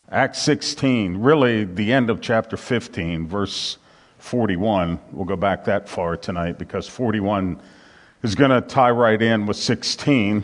Acts 16, really the end of chapter 15, verse 41. We'll go back that far tonight because 41 is going to tie right in with 16.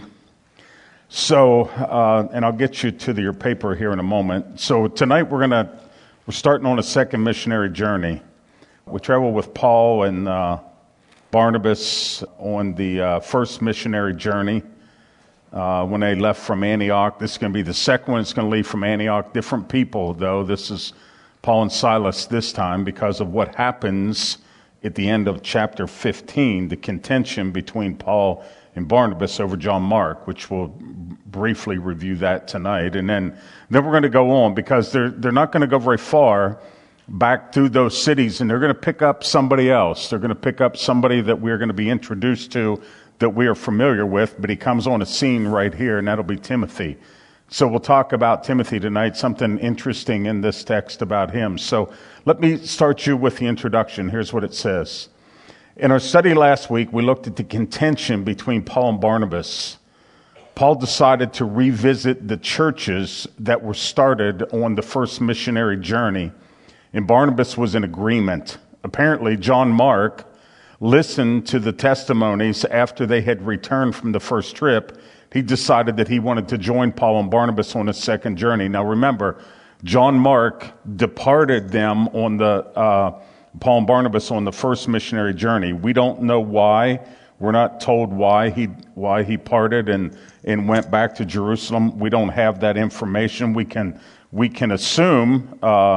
So, and I'll get you to your paper here in a moment. So tonight we're starting on a second missionary journey. We travel with Paul and Barnabas on the first missionary journey. When they left from Antioch. This is going to be the second one. It's going to leave from Antioch. Different people, though. This is Paul and Silas this time because of what happens at the end of chapter 15, the contention between Paul and Barnabas over John Mark, which we'll briefly review that tonight. And then we're going to go on because they're not going to go very far back through those cities, and they're going to pick up somebody else. They're going to pick up somebody that we're going to be introduced to that we are familiar with, but he comes on a scene right here, and that'll be Timothy. So we'll talk about Timothy tonight, something interesting in this text about him. So let me start you with the introduction. Here's what it says. In our study last week, we looked at the contention between Paul and Barnabas. Paul decided to revisit the churches that were started on the first missionary journey, and Barnabas was in agreement. Apparently, John Mark listened to the testimonies after they had returned from the first trip. He decided that he wanted to join Paul and Barnabas on a second journey. Now remember, John Mark departed them on the Paul and Barnabas on the first missionary journey. We don't know why. We're not told why he parted and went back to Jerusalem. We don't have that information. We can assume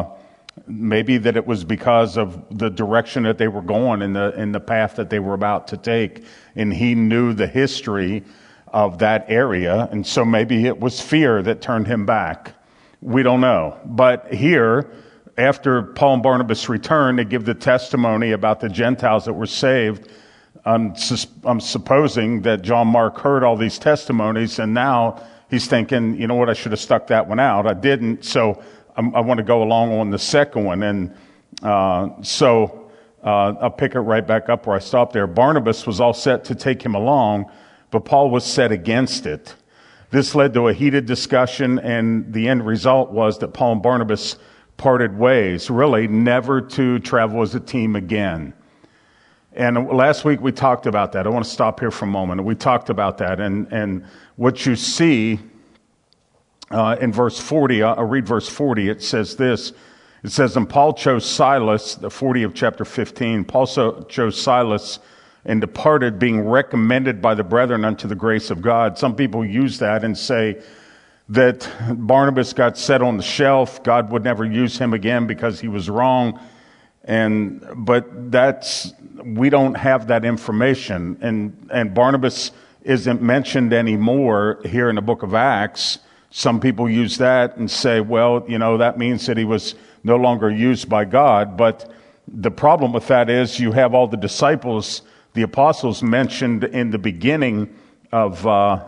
maybe that it was because of the direction that they were going in the path that they were about to take, and he knew the history of that area, and so maybe it was fear that turned him back. We don't know. But here, after Paul and Barnabas returned, they give the testimony about the Gentiles that were saved. I'm supposing that John Mark heard all these testimonies, and now he's thinking, you know what, I should have stuck that one out. I didn't, so I want to go along on the second one. And so I'll pick it right back up where I stopped there. Barnabas was all set to take him along, but Paul was set against it. This led to a heated discussion, and the end result was that Paul and Barnabas parted ways, really never to travel as a team again. And last week we talked about that. I want to stop here for a moment. We talked about that, and what you see in verse 40, I'll read verse 40. It says this. It says, and Paul chose Silas, the 40 of chapter 15. Paul chose Silas and departed, being recommended by the brethren unto the grace of God. Some people use that and say that Barnabas got set on the shelf. God would never use him again because he was wrong. But we don't have that information. And Barnabas isn't mentioned anymore here in the book of Acts. Some people use that and say, well, that means that he was no longer used by God. But the problem with that is you have all the disciples, the apostles mentioned in the beginning of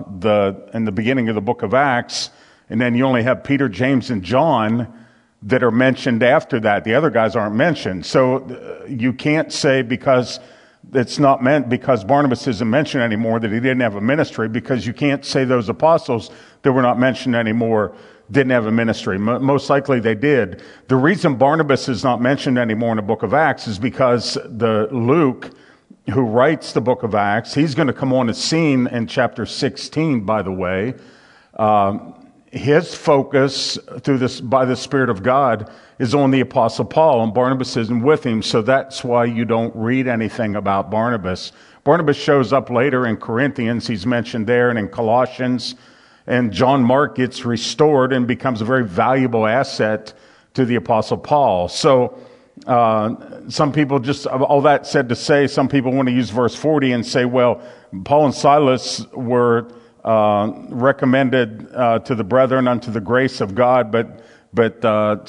the book of Acts, and then you only have Peter, James, and John that are mentioned after that. The other guys aren't mentioned. So you can't say because it's not meant because Barnabas isn't mentioned anymore that he didn't have a ministry, because you can't say those apostles that were not mentioned anymore didn't have a ministry. Most likely they did. The reason Barnabas is not mentioned anymore in the book of Acts is because Luke, who writes the book of Acts, he's going to come on the scene in chapter 16, by the way. His focus by the Spirit of God is on the Apostle Paul, and Barnabas isn't with him, so that's why you don't read anything about Barnabas. Barnabas shows up later in Corinthians, he's mentioned there, and in Colossians, and John Mark gets restored and becomes a very valuable asset to the Apostle Paul. So some people all that said to say, some people want to use verse 40 and say, well, Paul and Silas were recommended to the brethren unto the grace of God, but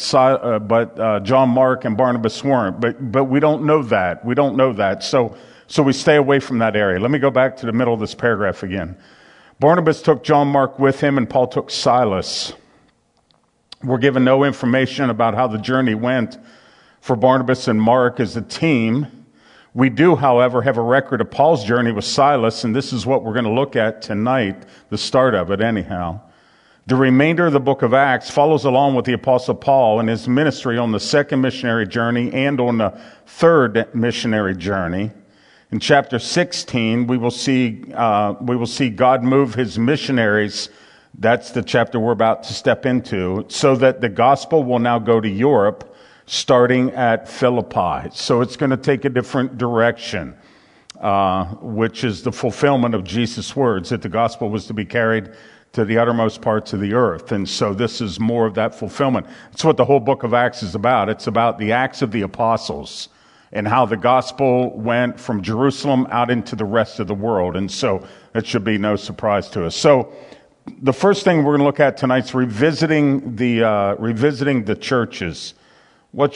John Mark and Barnabas weren't. But we don't know that. We don't know that. So we stay away from that area. Let me go back to the middle of this paragraph again. Barnabas took John Mark with him, and Paul took Silas. We're given no information about how the journey went for Barnabas and Mark as a team. We do, however, have a record of Paul's journey with Silas, and this is what we're going to look at tonight, the start of it anyhow. The remainder of the book of Acts follows along with the Apostle Paul and his ministry on the second missionary journey and on the third missionary journey. In chapter 16, we will see God move his missionaries. That's the chapter we're about to step into, so that the gospel will now go to Europe, starting at Philippi. So it's going to take a different direction, which is the fulfillment of Jesus' words that the gospel was to be carried to the uttermost parts of the earth. And so this is more of that fulfillment. It's what the whole book of Acts is about. It's about the Acts of the Apostles and how the gospel went from Jerusalem out into the rest of the world. And so it should be no surprise to us. So the first thing we're going to look at tonight is revisiting the churches. Watch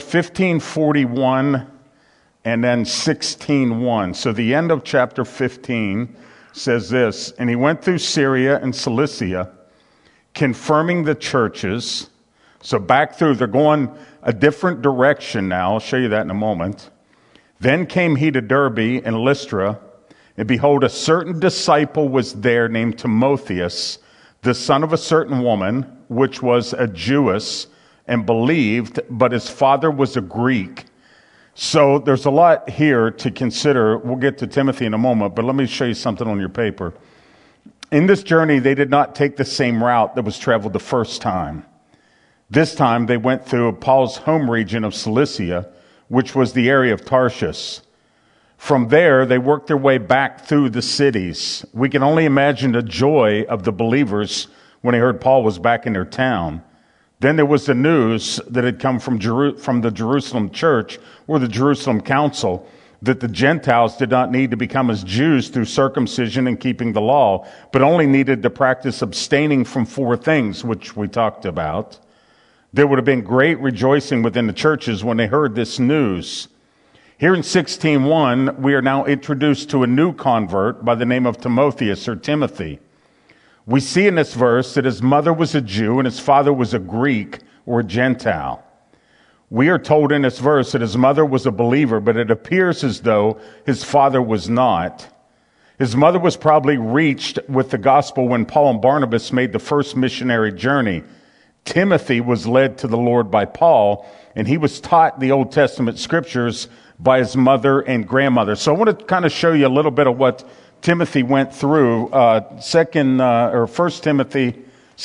1541 and then 16:1. So the end of chapter 15 says this, and he went through Syria and Cilicia, confirming the churches. So back through, they're going a different direction now. I'll show you that in a moment. Then came he to Derbe and Lystra, and behold, a certain disciple was there named Timotheus, the son of a certain woman, which was a Jewess, and believed, but his father was a Greek. So there's a lot here to consider. We'll get to Timothy in a moment, but let me show you something on your paper. In this journey, they did not take the same route that was traveled the first time. This time, they went through Paul's home region of Cilicia, which was the area of Tarshish. From there, they worked their way back through the cities. We can only imagine the joy of the believers when they heard Paul was back in their town. Then there was the news that had come from the Jerusalem church or the Jerusalem council that the Gentiles did not need to become as Jews through circumcision and keeping the law, but only needed to practice abstaining from 4 things, which we talked about. There would have been great rejoicing within the churches when they heard this news. Here in 16:1, we are now introduced to a new convert by the name of Timotheus or Timothy. We see in this verse that his mother was a Jew and his father was a Greek or a Gentile. We are told in this verse that his mother was a believer, but it appears as though his father was not. His mother was probably reached with the gospel when Paul and Barnabas made the first missionary journey. Timothy was led to the Lord by Paul, and he was taught the Old Testament scriptures by his mother and grandmother. So I want to kind of show you a little bit of what Timothy went through. 2 Timothy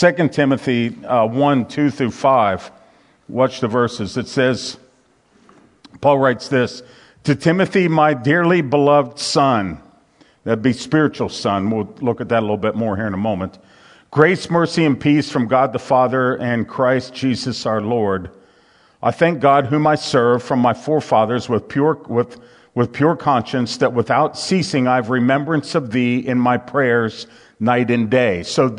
1:2-5. Watch the verses. It says, Paul writes this, to Timothy, my dearly beloved son. That'd be spiritual son. We'll look at that a little bit more here in a moment. Grace, mercy, and peace from God the Father and Christ Jesus our Lord. I thank God whom I serve from my forefathers with pure conscience, that without ceasing I have remembrance of thee in my prayers night and day. So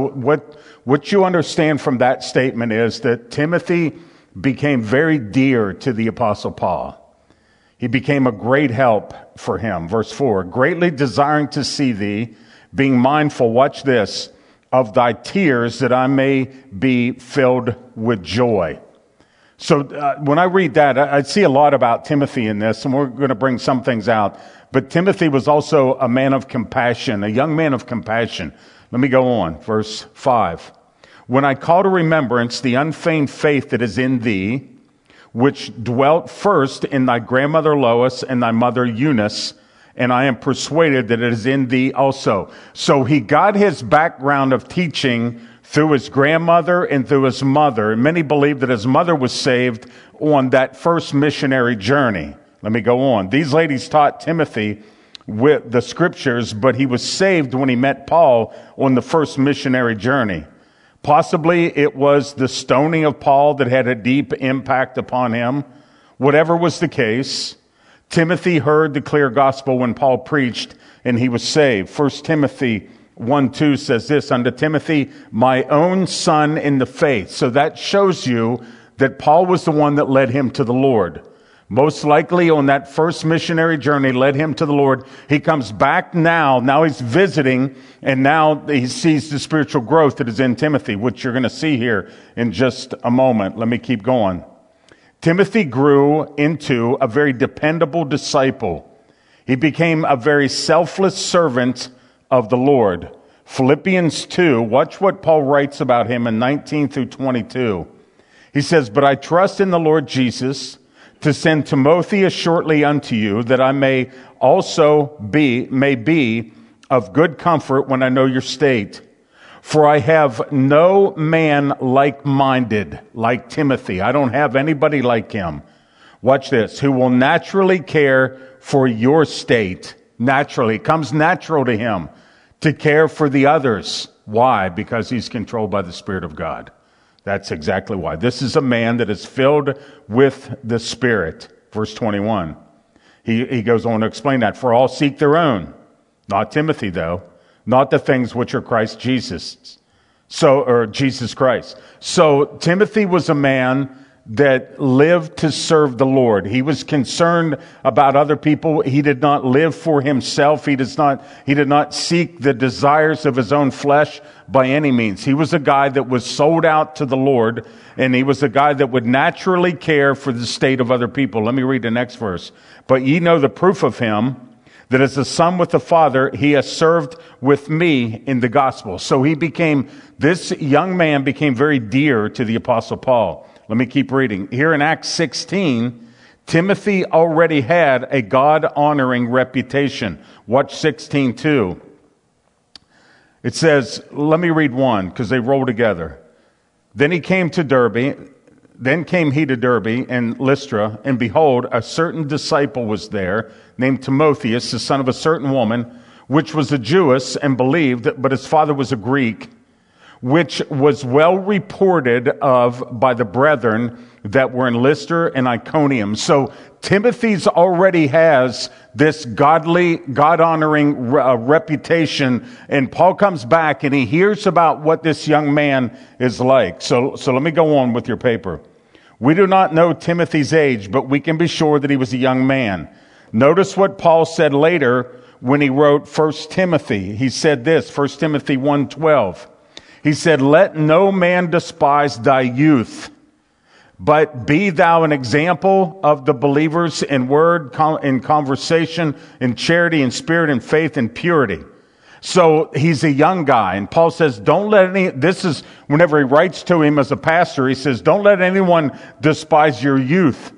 what you understand from that statement is that Timothy became very dear to the Apostle Paul. He became a great help for him. Verse 4, greatly desiring to see thee, being mindful, watch this, of thy tears, that I may be filled with joy. So when I read that, I see a lot about Timothy in this, and we're going to bring some things out. But Timothy was also a man of compassion, a young man of compassion. Let me go on. Verse 5. When I call to remembrance the unfeigned faith that is in thee, which dwelt first in thy grandmother Lois and thy mother Eunice, and I am persuaded that it is in thee also. So he got his background of teaching through his grandmother and through his mother. And many believe that his mother was saved on that first missionary journey. Let me go on. These ladies taught Timothy with the scriptures, but he was saved when he met Paul on the first missionary journey. Possibly it was the stoning of Paul that had a deep impact upon him. Whatever was the case, Timothy heard the clear gospel when Paul preached, and he was saved. 1 Timothy 1:2 says this, unto Timothy, my own son in the faith. So that shows you that Paul was the one that led him to the Lord. Most likely on that first missionary journey led him to the Lord. He comes back now he's visiting, and now he sees the spiritual growth that is in Timothy, which you're going to see here in just a moment. Let me keep going. Timothy grew into a very dependable disciple. He became a very selfless servant of the Lord. Philippians 2, watch what Paul writes about him in 19 through 22. He says, "But I trust in the Lord Jesus to send Timotheus shortly unto you, that I may be of good comfort when I know your state. For I have no man like-minded, like Timothy." I don't have anybody like him. Watch this. "Who will naturally care for your state." Naturally. It comes natural to him to care for the others. Why? Because he's controlled by the Spirit of God. That's exactly why. This is a man that is filled with the Spirit. Verse 21. He goes on to explain that. "For all seek their own." Not Timothy, though. Not the things which are Christ Jesus. Or Jesus Christ. So Timothy was a man that lived to serve the Lord. He was concerned about other people. He did not live for himself. He did not seek the desires of his own flesh by any means. He was a guy that was sold out to the Lord, and he was a guy that would naturally care for the state of other people. Let me read the next verse. "But ye know the proof of him, that as a son with the Father, he has served with me in the gospel." So this young man became very dear to the Apostle Paul. Let me keep reading. Here in Acts 16, Timothy already had a God-honoring reputation. Watch 16:2. It says, let me read 1, because they roll together. Then came he to Derbe and Lystra, and behold, a certain disciple was there, named Timotheus, the son of a certain woman, which was a Jewess, and believed, but his father was a Greek, which was well reported of by the brethren that were in Lystra and Iconium. So Timothy's already has this godly, God-honoring reputation, and Paul comes back and he hears about what this young man is like. So let me go on with your paper. "We do not know Timothy's age, but we can be sure that he was a young man." Notice what Paul said later when he wrote 1 Timothy. He said this, 1 Timothy 1:12. He said, "Let no man despise thy youth, but be thou an example of the believers in word, in conversation, in charity, in spirit, in faith, in purity." So he's a young guy. And Paul says, this is whenever he writes to him as a pastor, he says, "Don't let anyone despise your youth."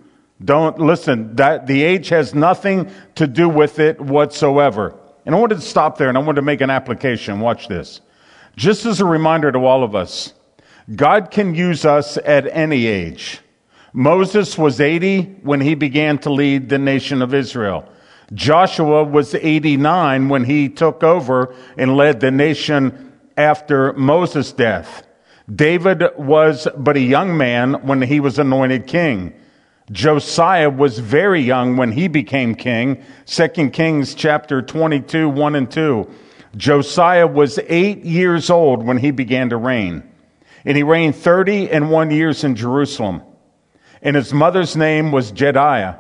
That the age has nothing to do with it whatsoever. And I wanted to stop there and I wanted to make an application. Watch this. Just as a reminder to all of us, God can use us at any age. Moses was 80 when he began to lead the nation of Israel. Joshua was 89 when he took over and led the nation after Moses' death. David was but a young man when he was anointed king. Josiah was very young when he became king. 2 Kings chapter 22, 1 and 2. Josiah was 8 years old when he began to reign. And he reigned 31 years in Jerusalem. And his mother's name was Jedidah,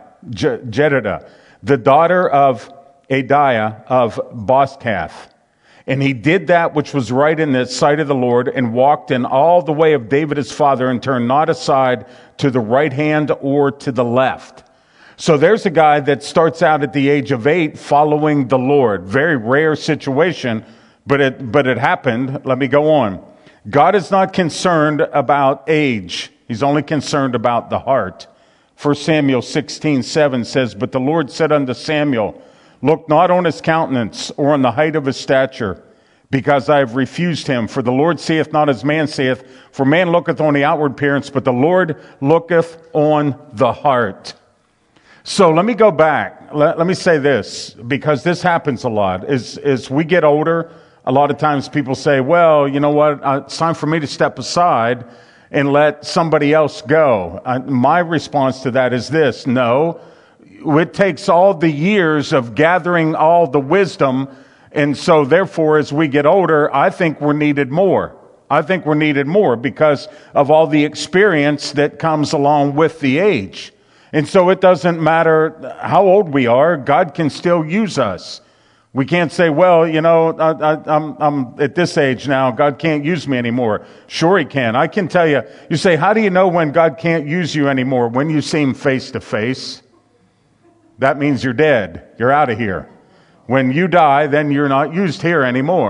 the daughter of Adiah of Boskath. And he did that which was right in the sight of the Lord, and walked in all the way of David his father, and turned not aside to the right hand or to the left. So there's a guy that starts out at the age of 8 following the Lord. Very rare situation, but it happened. Let me go on. God is not concerned about age. He's only concerned about the heart. 1 Samuel 16:7 says, "But the Lord said unto Samuel, Look not on his countenance or on the height of his stature, because I have refused him. For the Lord seeth not as man seeth, for man looketh on the outward appearance, but the Lord looketh on the heart." So let me go back. Let me say this, because this happens a lot. As we get older, a lot of times people say, well, you know what, it's time for me to step aside and let somebody else go. My response to that is this: no, it takes all the years of gathering all the wisdom, and so therefore as we get older, I think we're needed more. I think we're needed more because of all the experience that comes along with the age. And so it doesn't matter how old we are, God can still use us. We can't say, well, you know, I'm at this age now, God can't use me anymore. Sure he can. I can tell you, you say, how do you know when God can't use you anymore? When you see him face to face. That means you're dead. You're out of here. When you die, then you're not used here anymore.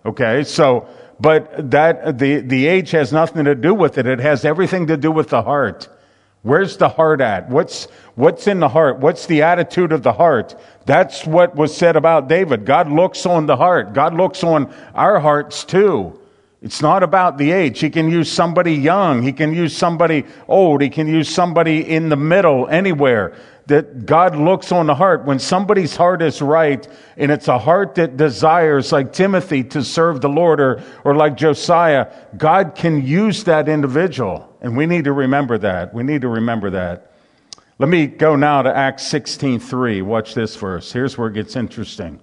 Okay, so, but that, the age has nothing to do with it. It has everything to do with the heart. Where's the heart at? What's in the heart? What's the attitude of the heart? That's what was said about David. God looks on the heart. God looks on our hearts too. It's not about the age. He can use somebody young. He can use somebody old. He can use somebody in the middle, anywhere. That God looks on the heart. When somebody's heart is right, and it's a heart that desires, like Timothy, to serve the Lord, or like Josiah, God can use that individual. And we need to remember that. We need to remember that. Let me go now to Acts 16:3. Watch this verse. Here's where it gets interesting.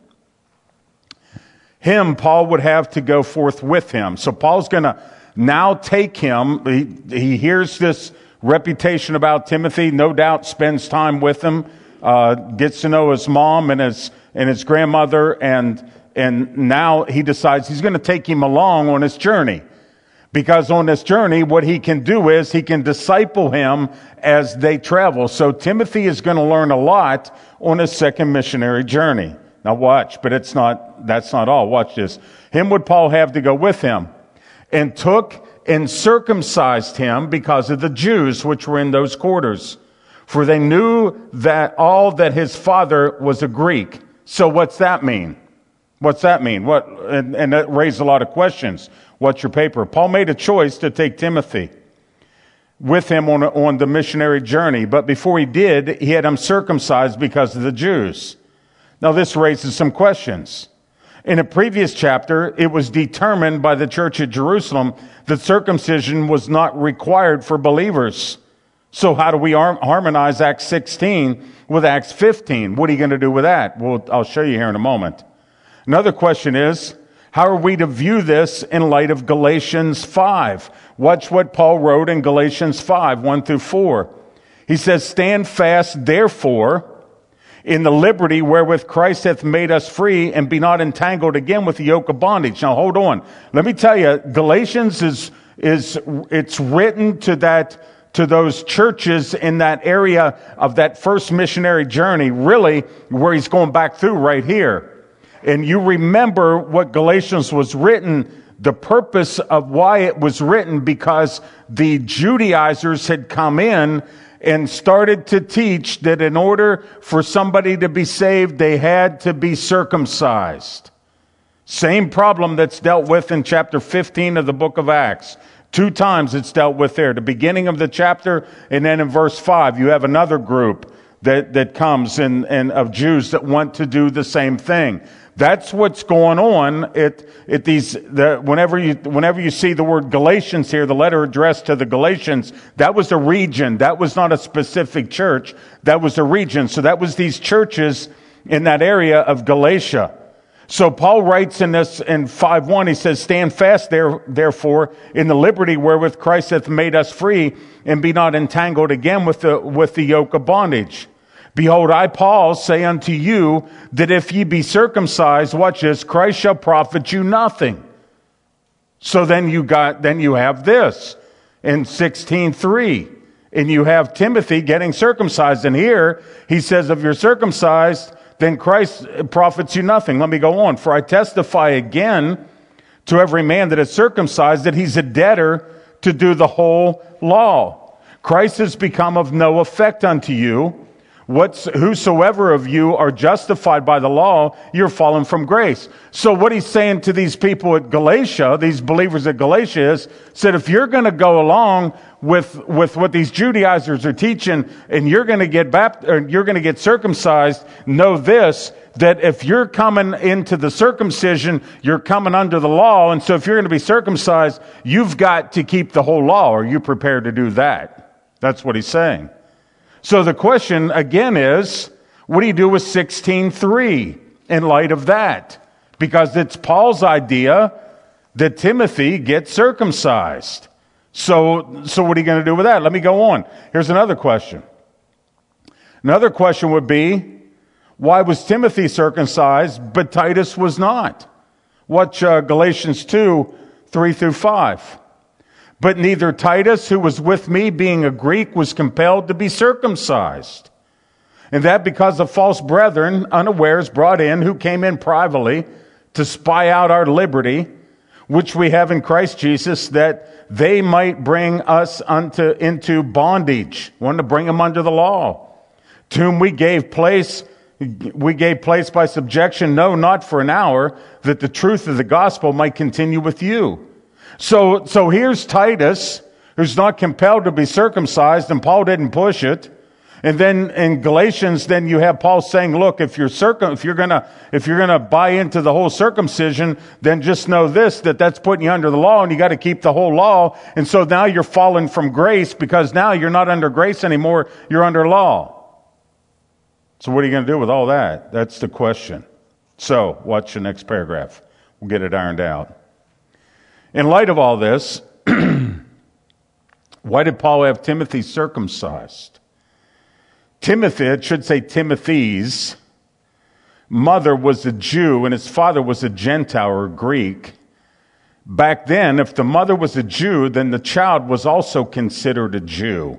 Him, Paul would have to go forth with him. So Paul's going to now take him. He hears this reputation about Timothy, no doubt spends time with him, gets to know his mom and his grandmother, and now he decides he's going to take him along on his journey. Because on this journey, what he can do is he can disciple him as they travel. So Timothy is going to learn a lot on his second missionary journey. Now watch, but that's not all. Watch this. Him would Paul have to go with him, and took and circumcised him because of the Jews which were in those quarters. For they knew that his father was a Greek. So what's that mean? What's that mean? And that raised a lot of questions. What's your paper? Paul made a choice to take Timothy with him on the missionary journey. But before he did, he had him circumcised because of the Jews. Now this raises some questions. In a previous chapter, it was determined by the church at Jerusalem that circumcision was not required for believers. So how do we harmonize Acts 16 with Acts 15? What are you going to do with that? Well, I'll show you here in a moment. Another question is, how are we to view this in light of Galatians 5? Watch what Paul wrote in Galatians 5, 1-4. He says, "Stand fast, therefore, in the liberty wherewith Christ hath made us free, and be not entangled again with the yoke of bondage." Now hold on. Let me tell you, Galatians it's written to those churches in that area of that first missionary journey, really where he's going back through right here. And you remember what Galatians was written, the purpose of why it was written, because the Judaizers had come in and started to teach that in order for somebody to be saved, they had to be circumcised. Same problem that's dealt with in chapter 15 of the book of Acts. 2 times it's dealt with there. The beginning of the chapter, and then in verse 5, you have another group that comes and of Jews that want to do the same thing. That's what's going on whenever you see the word Galatians here, the letter addressed to the Galatians, that was a region. That was not a specific church. That was a region. So that was these churches in that area of Galatia. So Paul writes in 5:1, he says, "Stand fast therefore in the liberty wherewith Christ hath made us free, and be not entangled again with the yoke of bondage. Behold, I, Paul, say unto you that if ye be circumcised," watch this, "Christ shall profit you nothing." So then you have this in 16:3, and you have Timothy getting circumcised. And here he says, if you're circumcised, then Christ profits you nothing. Let me go on. "For I testify again to every man that is circumcised that he's a debtor to do the whole law. Christ has become of no effect unto you. Whosoever of you are justified by the law, you're fallen from grace." So what he's saying to these people at Galatia, these believers at Galatia, said, if you're going to go along with what these Judaizers are teaching, and you're going to get circumcised, know this, that if you're coming into the circumcision, you're coming under the law. And so if you're going to be circumcised, you've got to keep the whole law. Are you prepared to do that? That's what he's saying. So the question again is, what do you do with 16:3 in light of that? Because it's Paul's idea that Timothy gets circumcised. So what are you going to do with that? Let me go on. Here's another question. Another question would be, why was Timothy circumcised, but Titus was not? Watch Galatians 2, 3-5. "But neither Titus, who was with me, being a Greek, was compelled to be circumcised. And that because of false brethren, unawares brought in, who came in privately to spy out our liberty, which we have in Christ Jesus, that they might bring us into bondage. Wanted to bring them under the law, to whom we gave place by subjection, no, not for an hour, that the truth of the gospel might continue with you. So here's Titus, who's not compelled to be circumcised, and Paul didn't push it. And then in Galatians, then you have Paul saying, look, if you're gonna buy into the whole circumcision, then just know this, that's putting you under the law, and you got to keep the whole law. And so now you're fallen from grace, because now you're not under grace anymore, you're under law. So what are you going to do with all that? That's the question. So watch the next paragraph. We'll get it ironed out. In light of all this, why did Paul have Timothy circumcised? Timothy, it should say Timothy's mother was a Jew and his father was a Gentile or Greek. Back then, if the mother was a Jew, then the child was also considered a Jew.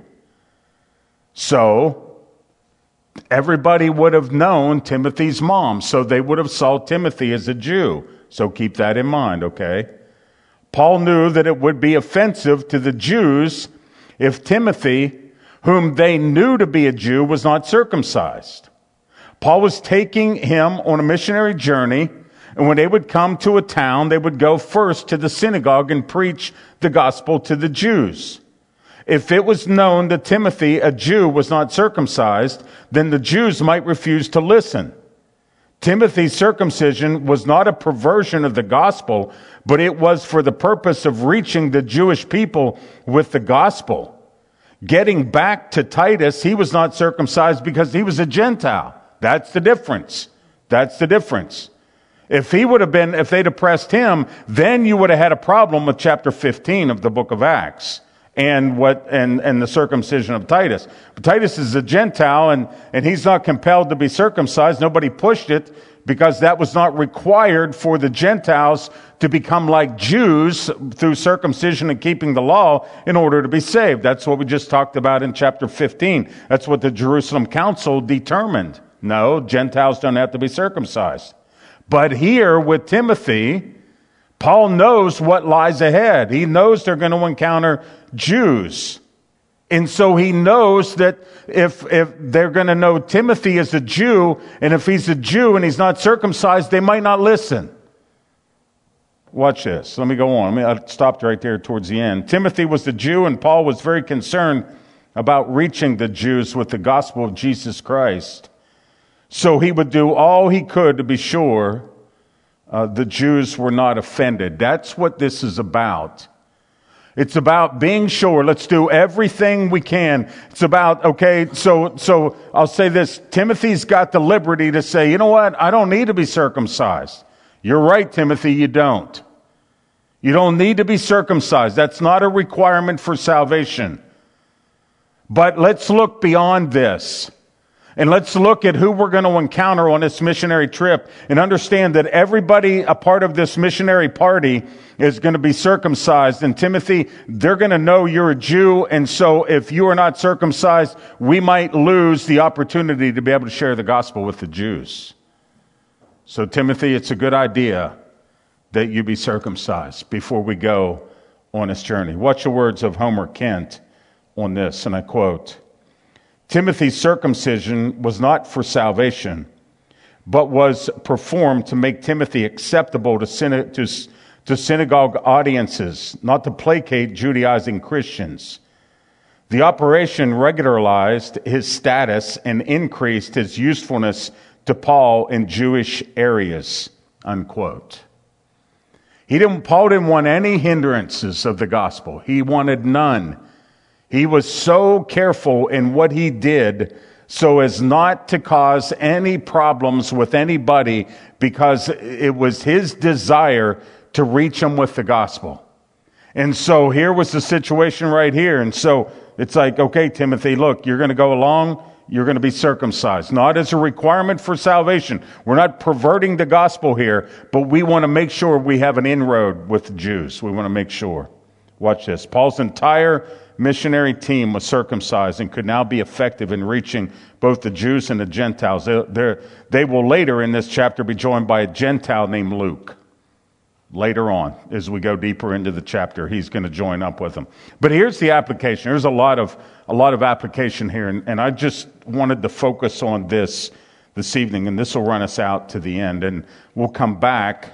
So everybody would have known Timothy's mom, so they would have saw Timothy as a Jew. So keep that in mind, okay? Paul knew that it would be offensive to the Jews if Timothy, whom they knew to be a Jew, was not circumcised. Paul was taking him on a missionary journey, and when they would come to a town, they would go first to the synagogue and preach the gospel to the Jews. If it was known that Timothy, a Jew, was not circumcised, then the Jews might refuse to listen. Timothy's circumcision was not a perversion of the gospel, but it was for the purpose of reaching the Jewish people with the gospel. Getting back to Titus, he was not circumcised because he was a Gentile. That's the difference. That's the difference. If they'd oppressed him, then you would have had a problem with chapter 15 of the book of Acts and the circumcision of Titus. But Titus is a Gentile and he's not compelled to be circumcised. Nobody pushed it because that was not required for the Gentiles to become like Jews through circumcision and keeping the law in order to be saved. That's what we just talked about in chapter 15. That's what the Jerusalem Council determined. No, Gentiles don't have to be circumcised. But here with Timothy, Paul knows what lies ahead. He knows they're going to encounter Jews. And so he knows that if they're going to know Timothy is a Jew, and if he's a Jew and he's not circumcised, they might not listen. Watch this. Let me go on. I stopped right there towards the end. Timothy was a Jew, and Paul was very concerned about reaching the Jews with the gospel of Jesus Christ. So he would do all he could to be sure the Jews were not offended. That's what this is about. It's about being sure. Let's do everything we can. It's about, okay, so I'll say this. Timothy's got the liberty to say, you know what? I don't need to be circumcised. You're right, Timothy, you don't. You don't need to be circumcised. That's not a requirement for salvation. But let's look beyond this. And let's look at who we're going to encounter on this missionary trip and understand that everybody a part of this missionary party is going to be circumcised. And Timothy, they're going to know you're a Jew. And so if you are not circumcised, we might lose the opportunity to be able to share the gospel with the Jews. So Timothy, it's a good idea that you be circumcised before we go on this journey. Watch the words of Homer Kent on this, and I quote, Timothy's circumcision was not for salvation, but was performed to make Timothy acceptable to synagogue audiences, not to placate Judaizing Christians. The operation regularized his status and increased his usefulness to Paul in Jewish areas, unquote. Paul didn't want any hindrances of the gospel. He wanted none. He was so careful in what he did so as not to cause any problems with anybody, because it was his desire to reach them with the gospel. And so here was the situation right here. And so it's like, okay, Timothy, look, you're going to go along. You're going to be circumcised, not as a requirement for salvation. We're not perverting the gospel here, but we want to make sure we have an inroad with the Jews. We want to make sure. Watch this. Paul's entire missionary team was circumcised and could now be effective in reaching both the Jews and the Gentiles. They will later in this chapter be joined by a Gentile named Luke. Later on, as we go deeper into the chapter, he's going to join up with them. But here's the application. There's a lot of application here, and I just wanted to focus on this evening, and this will run us out to the end, and we'll come back.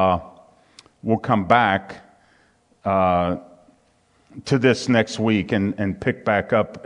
To this next week and pick back up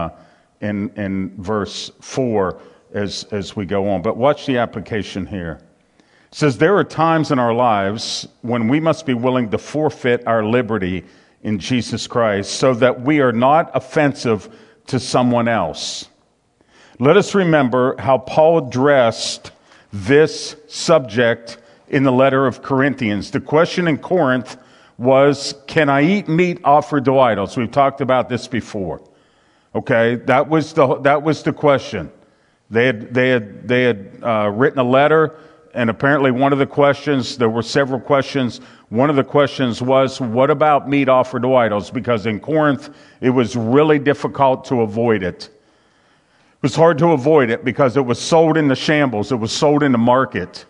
in verse 4 as we go on. But watch the application here. It says, there are times in our lives when we must be willing to forfeit our liberty in Jesus Christ so that we are not offensive to someone else. Let us remember how Paul addressed this subject in the letter of Corinthians. The question in Corinth was, can I eat meat offered to idols? We've talked about this before. Okay, that was the question. They had written a letter, and apparently one of the questions, there were several questions. One of the questions was, what about meat offered to idols? Because in Corinth, it was really difficult to avoid it. It was hard to avoid it because it was sold in the shambles. It was sold in the market.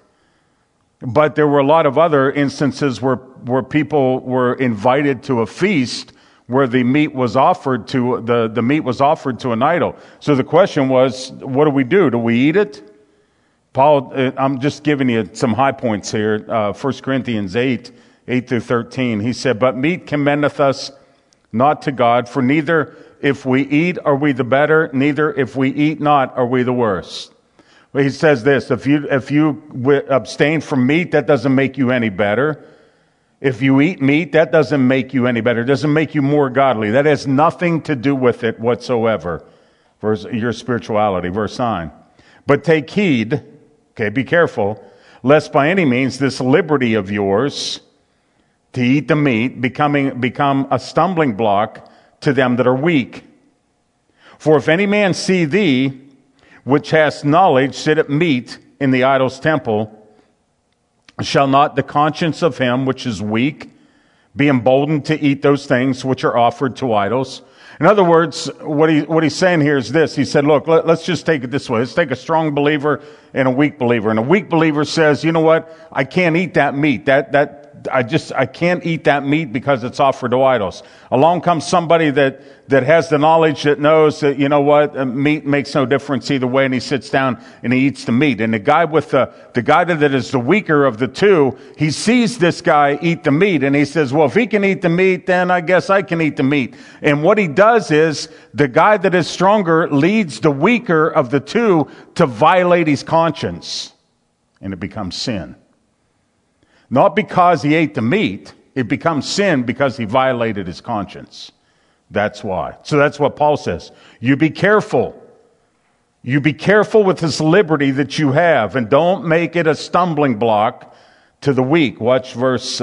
But there were a lot of other instances where people were invited to a feast where the meat was offered to the meat was offered to an idol. So the question was, what do? Do we eat it? Paul, I'm just giving you some high points here. 1 Corinthians 8 through 13. He said, but meat commendeth us not to God, for neither if we eat are we the better, neither if we eat not are we the worse. He says this, if you abstain from meat, that doesn't make you any better. If you eat meat, that doesn't make you any better. It doesn't make you more godly. That has nothing to do with it whatsoever. Your spirituality. Verse 9. But take heed, okay, be careful, lest by any means this liberty of yours to eat the meat become a stumbling block to them that are weak. For if any man see thee, which hast knowledge, sit at meat in the idol's temple, shall not the conscience of him which is weak be emboldened to eat those things which are offered to idols? In other words, what he's saying here is this. He said, look, let's just take it this way. Let's take a strong believer and a weak believer. And a weak believer says, you know what? I can't eat that meat. I can't eat that meat because it's offered to idols. Along comes somebody that has the knowledge, that knows that, you know what, meat makes no difference either way, and he sits down and he eats the meat. And the guy that is the weaker of the two, he sees this guy eat the meat, and he says, well, if he can eat the meat, then I guess I can eat the meat. And what he does is, the guy that is stronger leads the weaker of the two to violate his conscience, and it becomes sin. Not because he ate the meat, it becomes sin because he violated his conscience. That's why. So that's what Paul says. You be careful. You be careful with this liberty that you have, and don't make it a stumbling block to the weak. Watch verse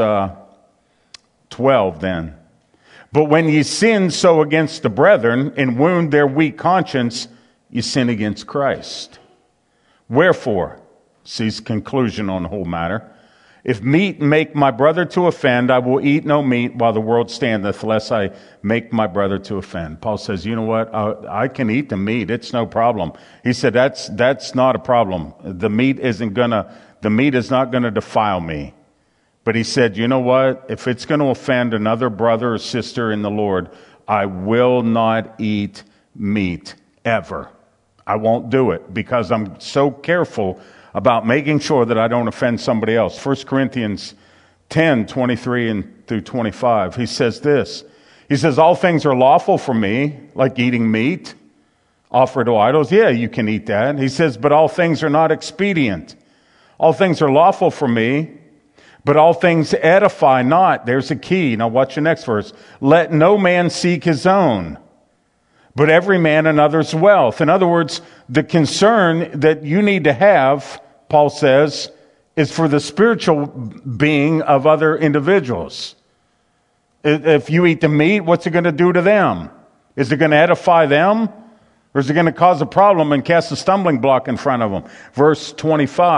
12 then. But when ye sin so against the brethren, and wound their weak conscience, you sin against Christ. Wherefore, see his conclusion on the whole matter. If meat make my brother to offend, I will eat no meat while the world standeth, lest I make my brother to offend. Paul says, you know what? I can eat the meat. It's no problem. He said, that's not a problem. The meat is not gonna defile me. But he said, you know what? If it's going to offend another brother or sister in the Lord, I will not eat meat ever. I won't do it because I'm so careful about making sure that I don't offend somebody else. 1 Corinthians 10, 23 through 25, he says this. He says, all things are lawful for me, like eating meat offered to idols. Yeah, you can eat that. He says, but all things are not expedient. All things are lawful for me, but all things edify not. There's a key. Now watch the next verse. Let no man seek his own, but every man another's wealth. In other words, the concern that you need to have, Paul says, is for the spiritual being of other individuals. If you eat the meat, what's it going to do to them? Is it going to edify them? Or is it going to cause a problem and cast a stumbling block in front of them? Verse 25.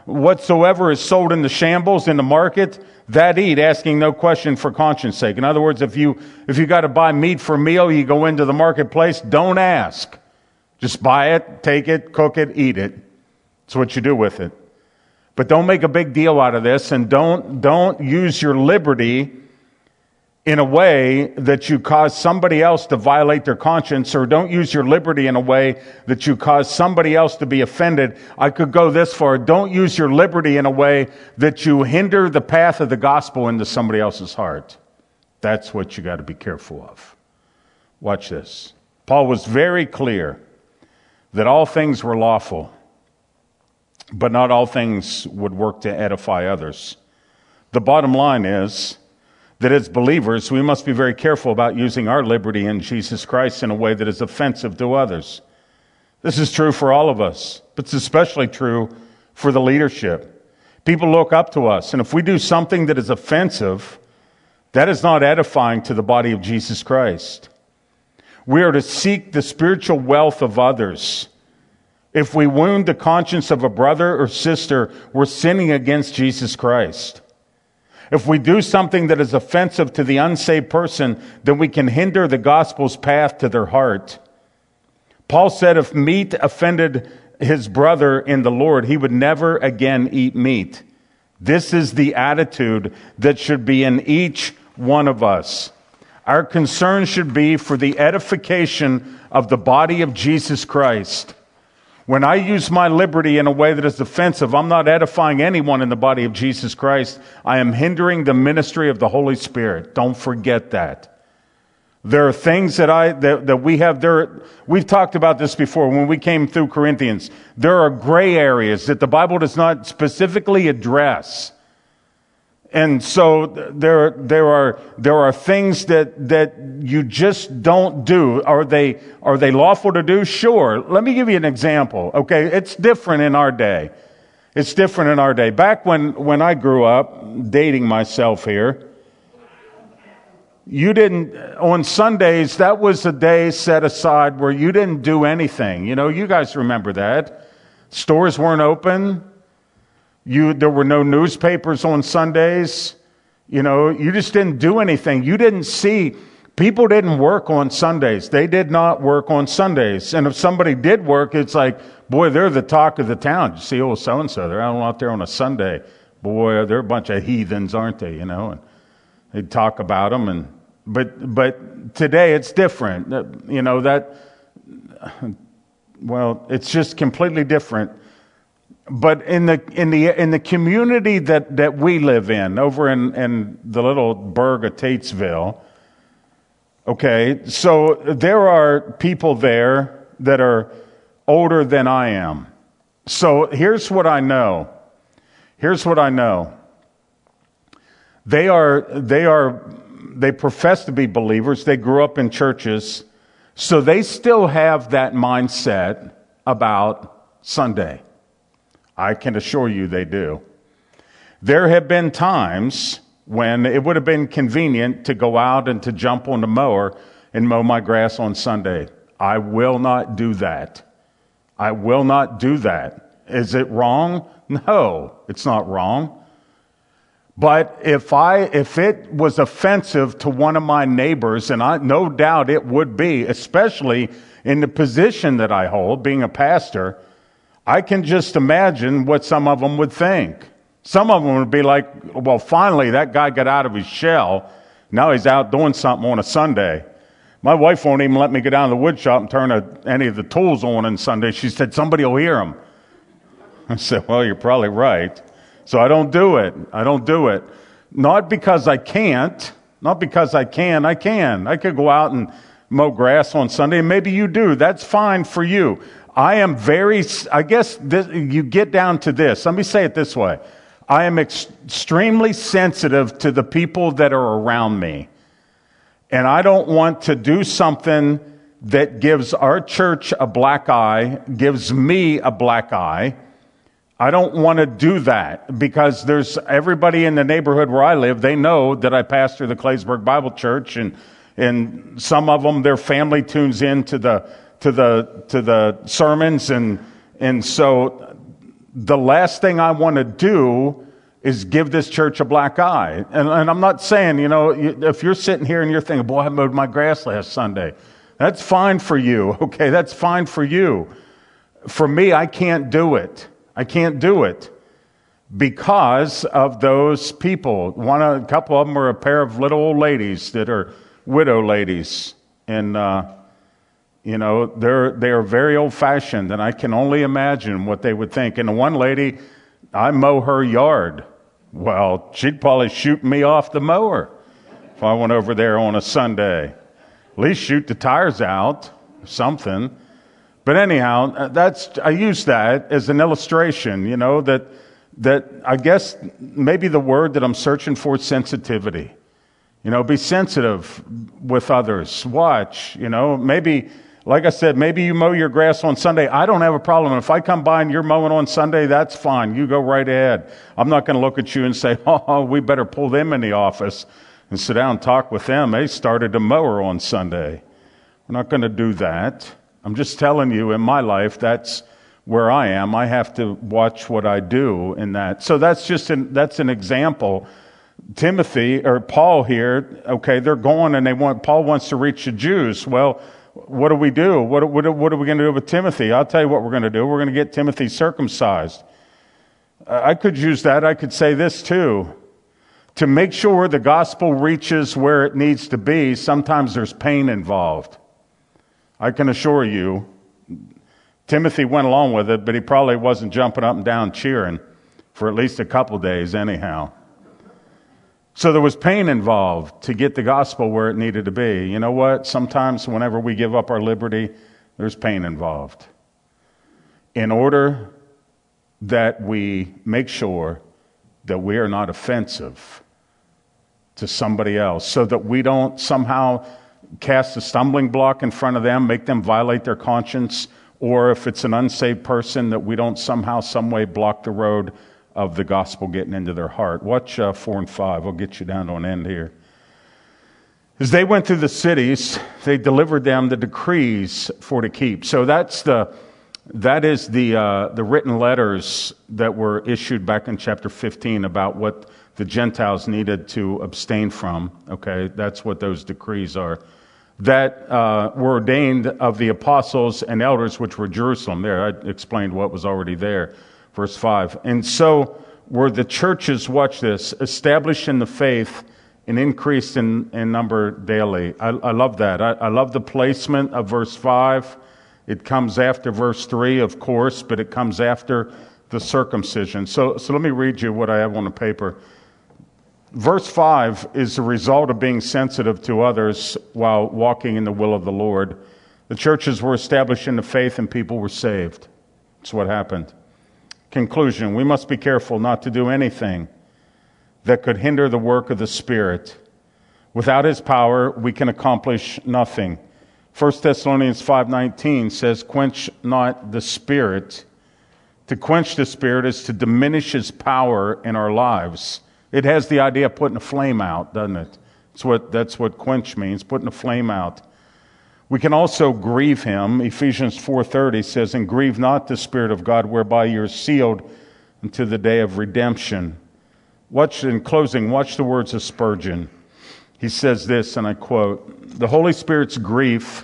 whatsoever is sold in the shambles in the market, that eat, asking no question for conscience sake. In other words, if you got to buy meat for a meal, you go into the marketplace, don't ask. Just buy it, take it, cook it, eat it. That's what you do with it. But don't make a big deal out of this, and don't use your liberty in a way that you cause somebody else to violate their conscience, or don't use your liberty in a way that you cause somebody else to be offended. I could go this far. Don't use your liberty in a way that you hinder the path of the gospel into somebody else's heart. That's what you got to be careful of. Watch this. Paul was very clear that all things were lawful, but not all things would work to edify others. The bottom line is that as believers, we must be very careful about using our liberty in Jesus Christ in a way that is offensive to others. This is true for all of us, but it's especially true for the leadership. People look up to us, and if we do something that is offensive, that is not edifying to the body of Jesus Christ. We are to seek the spiritual wealth of others. If we wound the conscience of a brother or sister, we're sinning against Jesus Christ. If we do something that is offensive to the unsaved person, then we can hinder the gospel's path to their heart. Paul said if meat offended his brother in the Lord, he would never again eat meat. This is the attitude that should be in each one of us. Our concern should be for the edification of the body of Jesus Christ. When I use my liberty in a way that is offensive, I'm not edifying anyone in the body of Jesus Christ. I am hindering the ministry of the Holy Spirit. Don't forget that. There are things that we have there. We've talked about this before when we came through Corinthians. There are gray areas that the Bible does not specifically address. And so there are things that you just don't do. Are they lawful to do? Sure. Let me give you an example. Okay, it's different in our day. It's different in our day. Back when I grew up, dating myself here, you didn't, on Sundays, that was a day set aside where you didn't do anything. You know, you guys remember that. Stores weren't open. There were no newspapers on Sundays. You know, you just didn't do anything. You didn't see, people didn't work on Sundays. They did not work on Sundays. And if somebody did work, it's like, boy, they're the talk of the town. You see, old so-and-so, they're out there on a Sunday. Boy, they're a bunch of heathens, aren't they? You know, and they'd talk about them. But today it's different. You know, it's just completely different. But in the community that we live in, over in the little burg of Tatesville, okay, so there are people there that are older than I am. So here's what I know. They profess to be believers. They grew up in churches, so they still have that mindset about Sunday. I can assure you they do. There have been times when it would have been convenient to go out and to jump on the mower and mow my grass on Sunday. I will not do that. I will not do that. Is it wrong? No, it's not wrong. But if it was offensive to one of my neighbors, and no doubt it would be, especially in the position that I hold, being a pastor, I can just imagine what some of them would think. Some of them would be like, well, finally that guy got out of his shell. Now he's out doing something on a Sunday. My wife won't even let me go down to the wood shop and turn any of the tools on Sunday. She said, somebody will hear him. I said, well, you're probably right. So I don't do it. Not because I can't. Not because I can. I can. I could go out and mow grass on Sunday, and maybe you do. That's fine for you. You get down to this. Let me say it this way. I am extremely sensitive to the people that are around me. And I don't want to do something that gives our church a black eye, gives me a black eye. I don't want to do that because there's everybody in the neighborhood where I live, they know that I pastor the Claysburg Bible Church, and some of them, their family tunes in to the sermons, and so the last thing I want to do is give this church a black eye. And I'm not saying, if you're sitting here and you're thinking, boy, I mowed my grass last Sunday. That's fine for you, okay? That's fine for you. For me, I can't do it. I can't do it because of those people. A couple of them are a pair of little old ladies that are widow ladies. And, they are very old-fashioned, and I can only imagine what they would think. And the one lady, I mow her yard. Well, she'd probably shoot me off the mower if I went over there on a Sunday. At least shoot the tires out, or something. But anyhow, I use that as an illustration, that I guess maybe the word that I'm searching for is sensitivity. Be sensitive with others. Watch, maybe, like I said, maybe you mow your grass on Sunday. I don't have a problem. If I come by and you're mowing on Sunday, that's fine. You go right ahead. I'm not going to look at you and say, oh, we better pull them in the office and sit down and talk with them. They started a mower on Sunday. We're not going to do that. I'm just telling you, in my life, that's where I am. I have to watch what I do in that. So that's an example. Timothy or Paul here, okay, they're going and Paul wants to reach the Jews. Well, what do we do? What are we going to do with Timothy? I'll tell you what we're going to do. We're going to get Timothy circumcised. I could use that. I could say this too. To make sure the gospel reaches where it needs to be, sometimes there's pain involved. I can assure you, Timothy went along with it, but he probably wasn't jumping up and down cheering for at least a couple days anyhow. So there was pain involved to get the gospel where it needed to be. You know what? Sometimes whenever we give up our liberty, there's pain involved. In order that we make sure that we are not offensive to somebody else, so that we don't somehow cast a stumbling block in front of them, make them violate their conscience, or if it's an unsaved person, that we don't somehow, some way block the road of the gospel getting into their heart. Watch 4 and 5. I'll get you down to an end here. As they went through the cities, they delivered them the decrees for to keep. So that is the written letters that were issued back in chapter 15 about what the Gentiles needed to abstain from. Okay, that's what those decrees are. That were ordained of the apostles and elders which were Jerusalem. There, I explained what was already there. Verse 5. And so were the churches, watch this, established in the faith and increased in number daily. I love that. I love the placement of verse 5. It comes after verse 3, of course, but it comes after the circumcision. So let me read you what I have on the paper. Verse 5 is the result of being sensitive to others while walking in the will of the Lord. The churches were established in the faith and people were saved. That's what happened. Conclusion, we must be careful not to do anything that could hinder the work of the Spirit. Without His power, we can accomplish nothing. 1 Thessalonians 5:19 says, quench not the Spirit. To quench the Spirit is to diminish His power in our lives. It has the idea of putting a flame out, doesn't it? That's what quench means, putting a flame out. We can also grieve Him. Ephesians 4:30 says, and grieve not the Spirit of God, whereby you're sealed unto the day of redemption. In closing, watch the words of Spurgeon. He says this, and I quote, the Holy Spirit's grief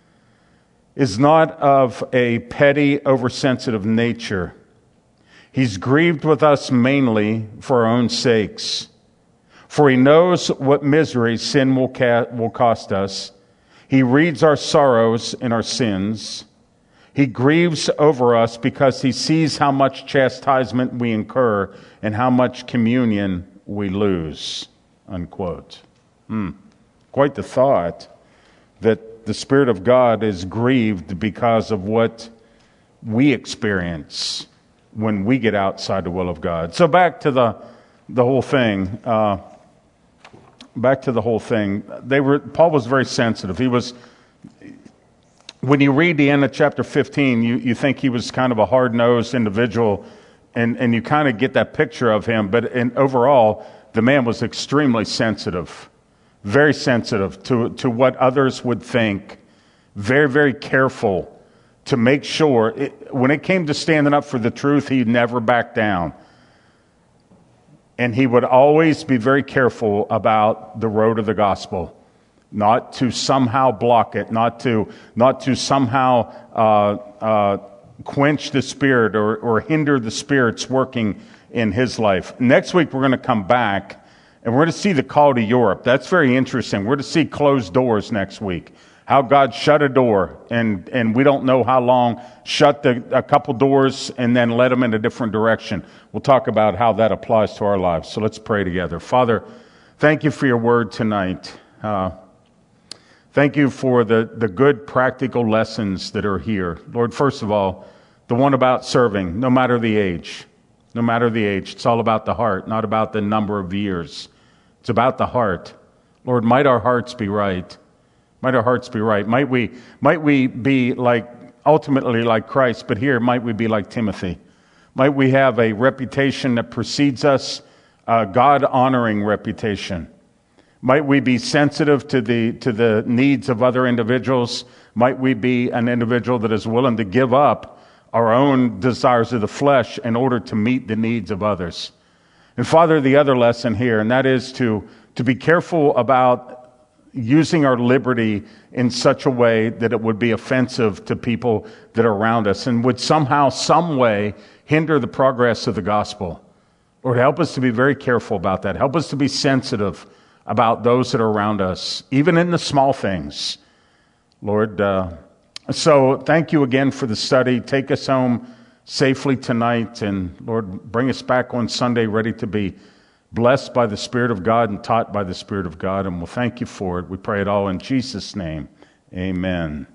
is not of a petty, oversensitive nature. He's grieved with us mainly for our own sakes. For He knows what misery sin will cost us. He reads our sorrows and our sins. He grieves over us because He sees how much chastisement we incur and how much communion we lose. Unquote. Quite the thought that the Spirit of God is grieved because of what we experience when we get outside the will of God. So back to the whole thing. Paul was very sensitive. When you read the end of chapter 15, you think he was kind of a hard-nosed individual, and you kind of get that picture of him. But overall, the man was extremely sensitive, very sensitive to what others would think, very, very careful to make sure, when it came to standing up for the truth, he never backed down. And he would always be very careful about the road of the gospel, not to somehow block it, not to somehow quench the Spirit or hinder the Spirit's working in his life. Next week, we're going to come back, and we're going to see the call to Europe. That's very interesting. We're going to see closed doors next week. How God shut a door, and we don't know how long, shut a couple doors and then led them in a different direction. We'll talk about how that applies to our lives. So let's pray together. Father, thank you for your word tonight. Thank you for the good practical lessons that are here. Lord, first of all, the one about serving, no matter the age. No matter the age. It's all about the heart, not about the number of years. It's about the heart. Lord, might our hearts be right. Might our hearts be right. Might we be ultimately like Christ, but here might we be like Timothy. Might we have a reputation that precedes us, a God-honoring reputation. Might we be sensitive to the needs of other individuals. Might we be an individual that is willing to give up our own desires of the flesh in order to meet the needs of others. And Father, the other lesson here, and that is to be careful about using our liberty in such a way that it would be offensive to people that are around us and would somehow, some way, hinder the progress of the gospel. Lord, help us to be very careful about that. Help us to be sensitive about those that are around us, even in the small things. Lord, so thank you again for the study. Take us home safely tonight, and Lord, bring us back on Sunday ready to be blessed by the Spirit of God and taught by the Spirit of God, and we'll thank you for it. We pray it all in Jesus' name. Amen.